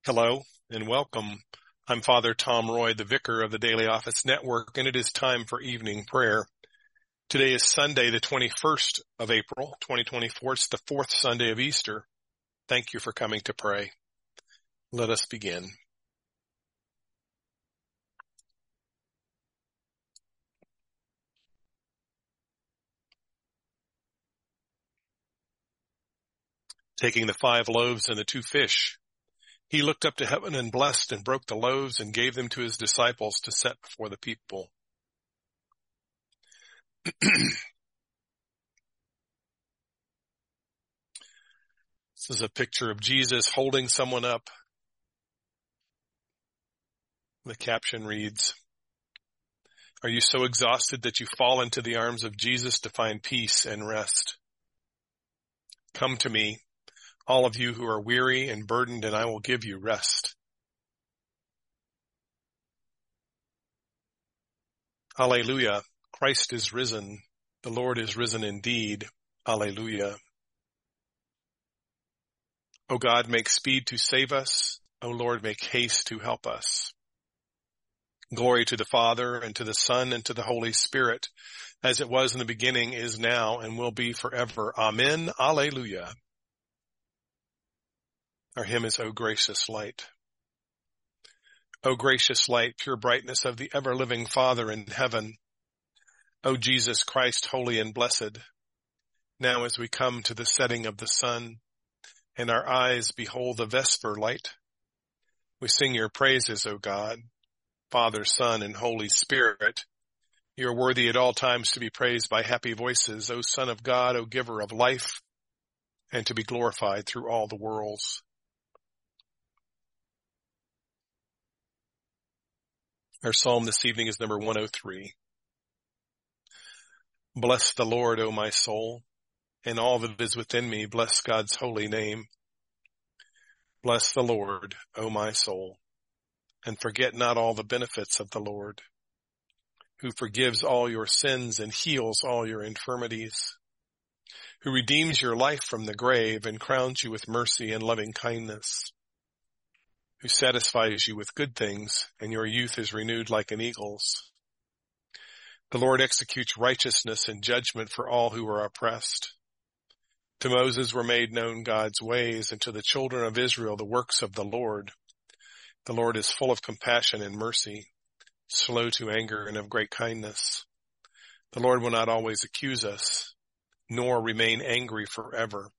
Hello and welcome. I'm Father Tom Roy, the Vicar of the Daily Office Network, and it is time for evening prayer. Today is Sunday, the 21st of April, 2024. It's the fourth Sunday of Easter. Thank you for coming to pray. Let us begin. Taking the 5 loaves and the 2 fish, he looked up to heaven and blessed and broke the loaves and gave them to his disciples to set before the people. This is a picture of Jesus holding someone up. The caption reads, "Are you so exhausted that you fall into the arms of Jesus to find peace and rest? Come to me, all of you who are weary and burdened, and I will give you rest." Alleluia. Christ is risen. The Lord is risen indeed. Alleluia. O God, make speed to save us. O Lord, make haste to help us. Glory to the Father, and to the Son, and to the Holy Spirit, as it was in the beginning, is now, and will be forever. Amen. Alleluia. Our hymn is O Gracious Light. O gracious light, pure brightness of the ever-living Father in heaven. O Jesus Christ, holy and blessed. Now as we come to the setting of the sun, and our eyes behold the vesper light, we sing your praises, O God, Father, Son, and Holy Spirit. You are worthy at all times to be praised by happy voices, O Son of God, O Giver of life, and to be glorified through all the worlds. Our psalm this evening is number 103. Bless the Lord, O my soul, and all that is within me, bless God's holy name. Bless the Lord, O my soul, and forget not all the benefits of the Lord, who forgives all your sins and heals all your infirmities, who redeems your life from the grave and crowns you with mercy and loving kindness, who satisfies you with good things, and your youth is renewed like an eagle's. The Lord executes righteousness and judgment for all who are oppressed. To Moses were made known God's ways, and to the children of Israel the works of the Lord. The Lord is full of compassion and mercy, slow to anger and of great kindness. The Lord will not always accuse us, nor remain angry forever.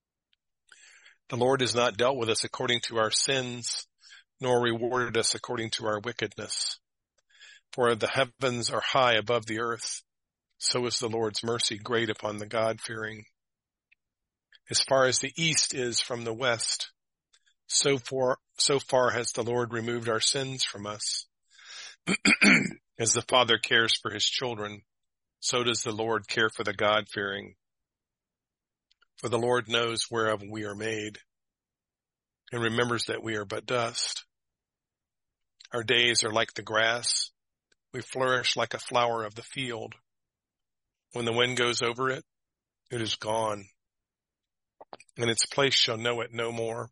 The Lord has not dealt with us according to our sins, nor rewarded us according to our wickedness. For the heavens are high above the earth, so is the Lord's mercy great upon the God-fearing. As far as the east is from the west, so far has the Lord removed our sins from us. As the Father cares for his children, so does the Lord care for the God-fearing. For the Lord knows whereof we are made, and remembers that we are but dust. Our days are like the grass. We flourish like a flower of the field. When the wind goes over it, it is gone, and its place shall know it no more.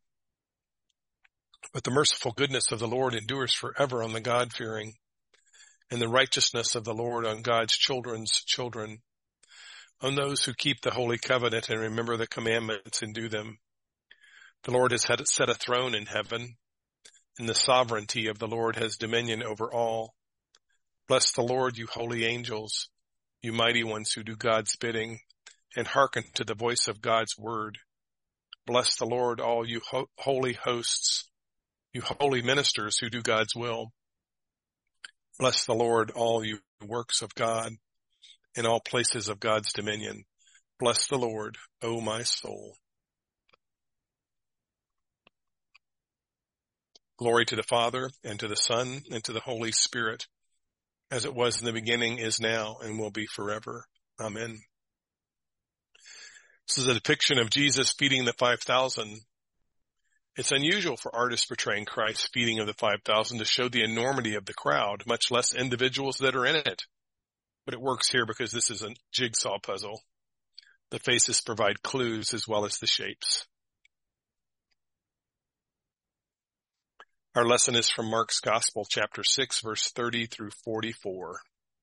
But the merciful goodness of the Lord endures forever on the God-fearing, and the righteousness of the Lord on God's children's children, on those who keep the holy covenant and remember the commandments and do them. The Lord has set a throne in heaven, and the sovereignty of the Lord has dominion over all. Bless the Lord, you holy angels, you mighty ones who do God's bidding, and hearken to the voice of God's word. Bless the Lord, all you holy hosts, you holy ministers who do God's will. Bless the Lord, all you works of God, in all places of God's dominion. Bless the Lord, O my soul. Glory to the Father, and to the Son, and to the Holy Spirit, as it was in the beginning, is now, and will be forever. Amen. This is a depiction of Jesus feeding the 5,000. It's unusual for artists portraying Christ's feeding of the 5,000 to show the enormity of the crowd, much less individuals that are in it. But it works here because this is a jigsaw puzzle. The faces provide clues as well as the shapes. Our lesson is from Mark's Gospel, chapter 6, verse 30 through 44.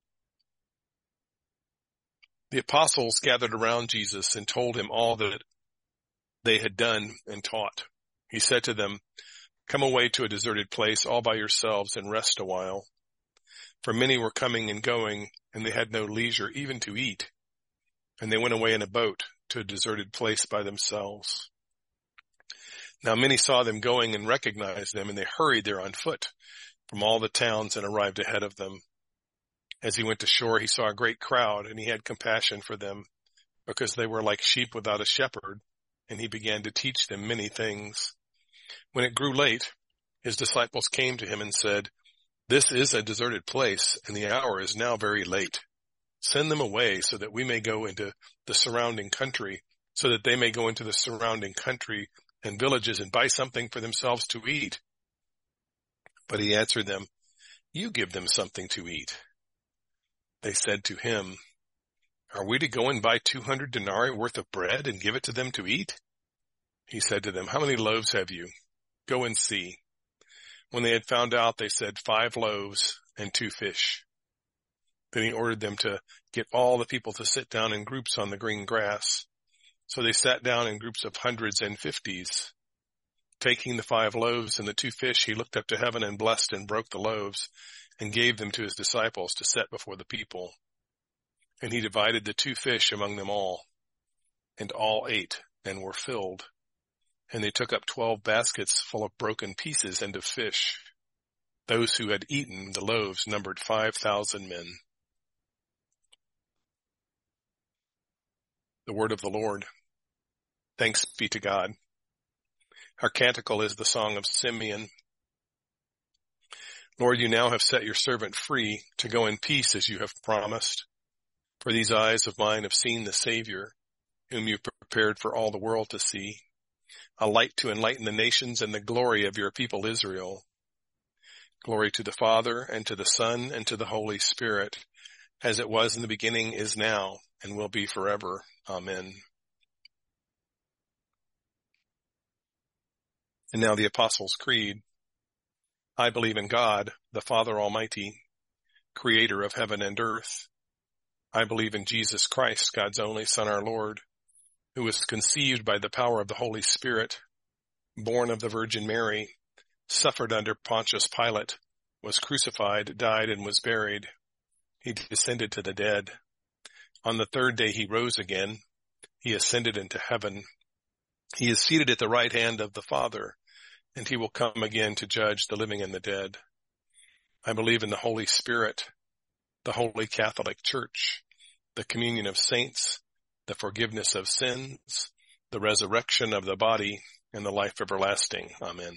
The apostles gathered around Jesus and told him all that they had done and taught. He said to them, "Come away to a deserted place all by yourselves and rest a while." For many were coming and going, and they had no leisure even to eat. And they went away in a boat to a deserted place by themselves. Now many saw them going and recognized them, and they hurried there on foot from all the towns and arrived ahead of them. As he went to shore, he saw a great crowd, and he had compassion for them, because they were like sheep without a shepherd, and he began to teach them many things. When it grew late, his disciples came to him and said, "This is a deserted place, and the hour is now very late. Send them away so that we may go into the surrounding country, so that they may go into the surrounding country and villages and buy something for themselves to eat." But he answered them, "You give them something to eat." They said to him, "Are we to go and buy 200 denarii worth of bread and give it to them to eat?" He said to them, "How many loaves have you? Go and see." When they had found out, they said, 5 loaves and 2 fish. Then he ordered them to get all the people to sit down in groups on the green grass. So they sat down in groups of hundreds and 50s. Taking the 5 loaves and the 2 fish, he looked up to heaven and blessed and broke the loaves and gave them to his disciples to set before the people. And he divided the 2 fish among them all. And all ate and were filled. And they took up 12 baskets full of broken pieces and of fish. Those who had eaten the loaves numbered 5,000 men. The word of the Lord. Thanks be to God. Our canticle is the song of Simeon. Lord, you now have set your servant free to go in peace as you have promised. For these eyes of mine have seen the Savior, whom you prepared for all the world to see, a light to enlighten the nations and the glory of your people Israel. Glory to the Father, and to the Son, and to the Holy Spirit, as it was in the beginning, is now, and will be forever. Amen. And now the Apostles' Creed. I believe in God, the Father Almighty, creator of heaven and earth. I believe in Jesus Christ, God's only Son, our Lord, who was conceived by the power of the Holy Spirit, born of the Virgin Mary, suffered under Pontius Pilate, was crucified, died, and was buried. He descended to the dead. On the 3rd day he rose again. He ascended into heaven. He is seated at the right hand of the Father, and he will come again to judge the living and the dead. I believe in the Holy Spirit, the Holy Catholic Church, the communion of saints, the forgiveness of sins, the resurrection of the body, and the life everlasting. Amen.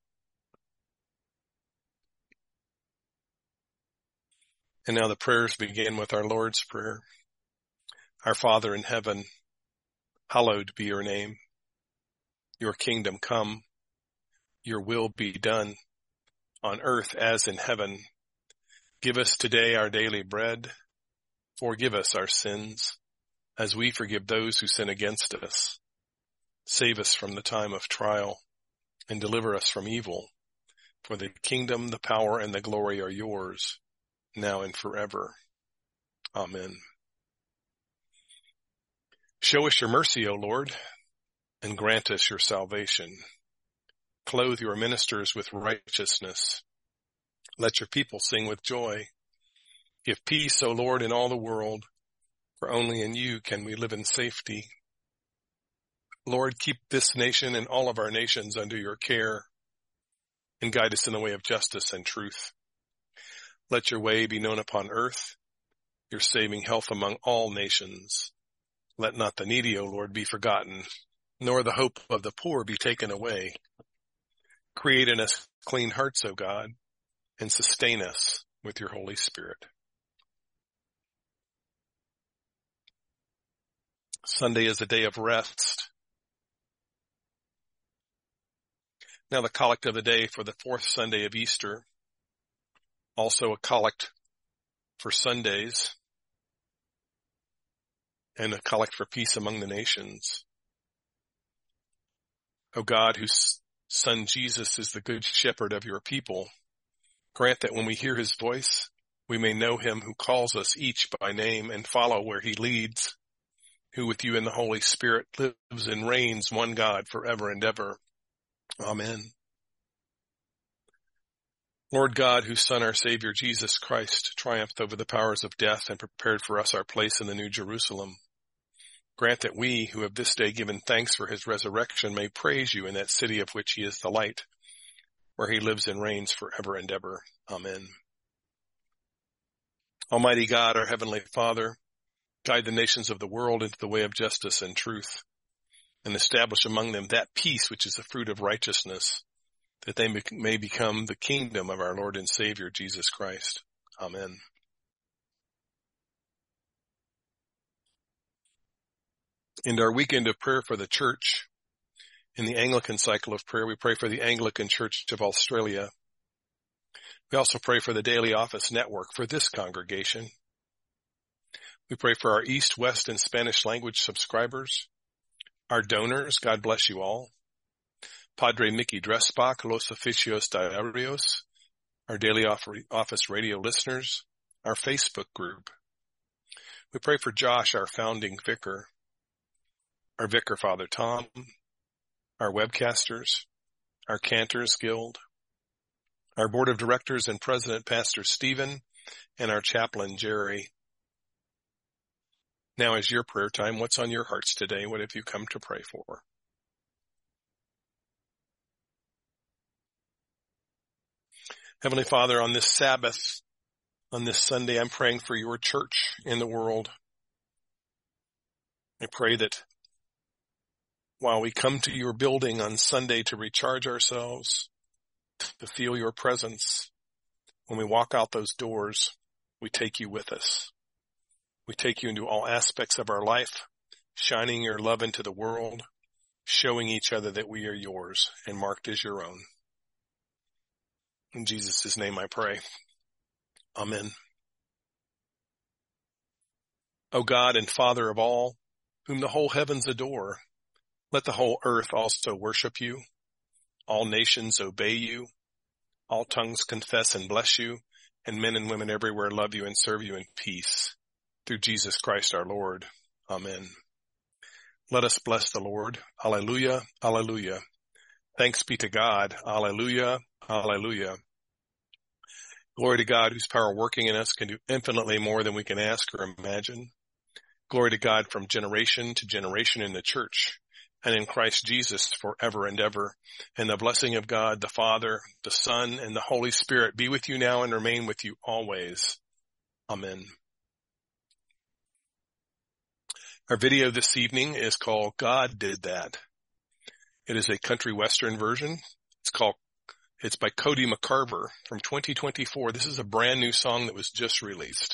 And now the prayers begin with our Lord's Prayer. Our Father in heaven, hallowed be your name. Your kingdom come, your will be done, on earth as in heaven. Give us today our daily bread. Forgive us our sins, as we forgive those who sin against us. Save us from the time of trial, and deliver us from evil. For the kingdom, the power, and the glory are yours, now and forever. Amen. Show us your mercy, O Lord, and grant us your salvation. Clothe your ministers with righteousness. Let your people sing with joy. Give peace, O Lord, in all the world, for only in you can we live in safety. Lord, keep this nation and all of our nations under your care, and guide us in the way of justice and truth. Let your way be known upon earth, your saving health among all nations. Let not the needy, O Lord, be forgotten, nor the hope of the poor be taken away. Create in us clean hearts, O God, and sustain us with your Holy Spirit. Sunday is a day of rest. Now the collect of the day for the 4th Sunday of Easter, also a collect for Sundays, and a collect for peace among the nations. O God, who Son Jesus is the good shepherd of your people. Grant that when we hear his voice, we may know him who calls us each by name and follow where he leads, who with you in the Holy Spirit lives and reigns, one God, forever and ever. Amen. Lord God, whose Son, our Savior, Jesus Christ, triumphed over the powers of death and prepared for us our place in the New Jerusalem, grant that we, who have this day given thanks for his resurrection, may praise you in that city of which he is the light, where he lives and reigns forever and ever. Amen. Almighty God, our heavenly Father, guide the nations of the world into the way of justice and truth, and establish among them that peace which is the fruit of righteousness, that they may become the kingdom of our Lord and Savior, Jesus Christ. Amen. In our weekend of prayer for the church, in the Anglican cycle of prayer, we pray for the Anglican Church of Australia. We also pray for the Daily Office Network for this congregation. We pray for our East, West, and Spanish language subscribers, our donors, God bless you all, Padre Mickey Dressbach, Los Oficios Diarios, our Daily Office radio listeners, our Facebook group. We pray for Josh, our founding vicar, our vicar Father Tom, our webcasters, our Cantors Guild, our board of directors and president Pastor Stephen, and our chaplain Jerry. Now is your prayer time. What's on your hearts today? What have you come to pray for? Heavenly Father, on this Sabbath, on this Sunday, I'm praying for your church in the world. I pray that while we come to your building on Sunday to recharge ourselves, to feel your presence, when we walk out those doors, we take you with us. We take you into all aspects of our life, shining your love into the world, showing each other that we are yours and marked as your own. In Jesus' name I pray. Amen. O God and Father of all, whom the whole heavens adore, let the whole earth also worship you. All nations obey you. All tongues confess and bless you, and men and women everywhere love you and serve you in peace. Through Jesus Christ our Lord. Amen. Let us bless the Lord. Alleluia, alleluia. Thanks be to God. Alleluia, alleluia. Glory to God, whose power working in us can do infinitely more than we can ask or imagine. Glory to God from generation to generation in the church and in Christ Jesus forever and ever. And the blessing of God, the Father, the Son, and the Holy Spirit be with you now and remain with you always. Amen. Our video this evening is called God Did That. It is a country western version. It's by Cody McCarver from 2024. This is a brand new song that was just released.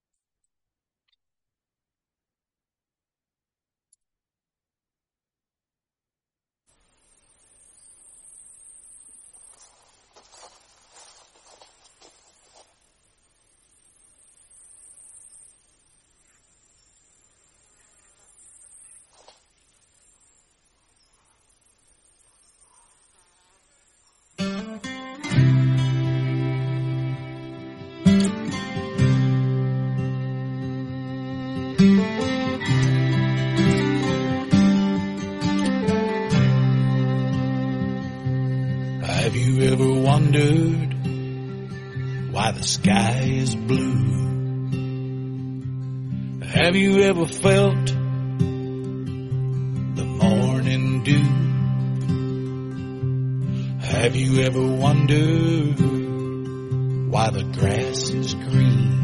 Have you ever wondered why the sky is blue? Have you ever felt the morning dew? Have you ever wondered why the grass is green?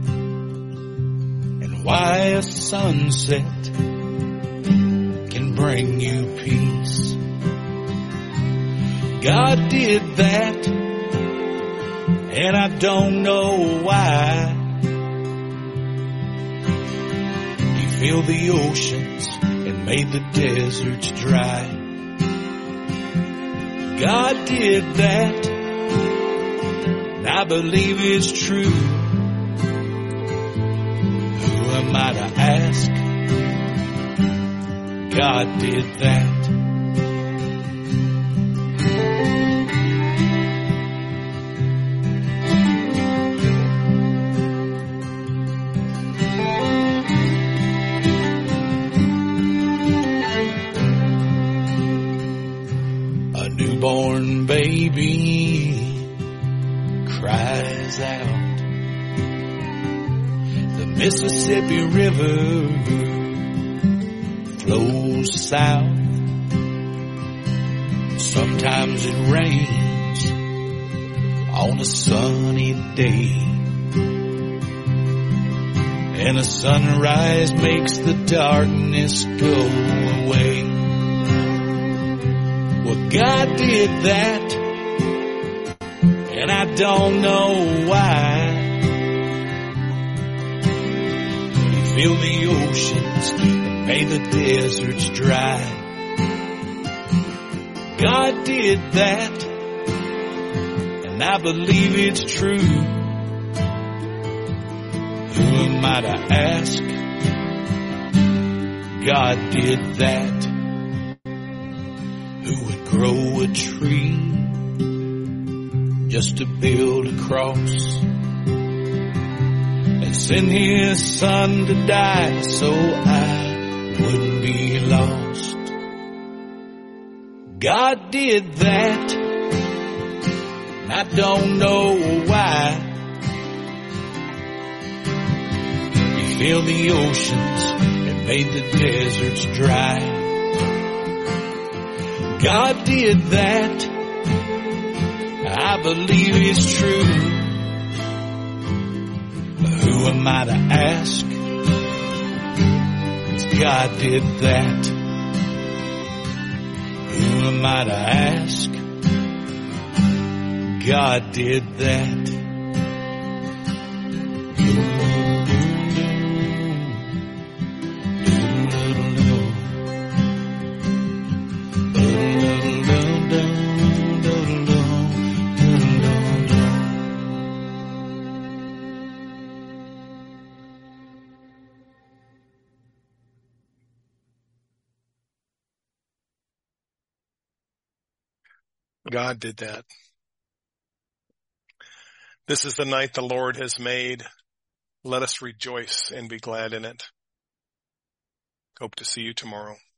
And why a sunset can bring you peace? God did that, and I don't know why. He filled the oceans and made the deserts dry. God did that, and I believe it's true. Who am I to ask? God did that. newborn baby cries out. The Mississippi River flows south. Sometimes it rains on a sunny day, and a sunrise makes the darkness go away. Well, God did that, and I don't know why. He filled the oceans and made the deserts dry. God did that, and I believe it's true. Who am I to ask? God did that. Who would grow a tree just to build a cross and send his son to die so I wouldn't be lost? God did that, and I don't know why. He filled the oceans and made the deserts dry. God did that, I believe it's true. Who am I to ask? God did that. Who am I to ask? God did that. God did that. This is the night the Lord has made. Let us rejoice and be glad in it. Hope to see you tomorrow.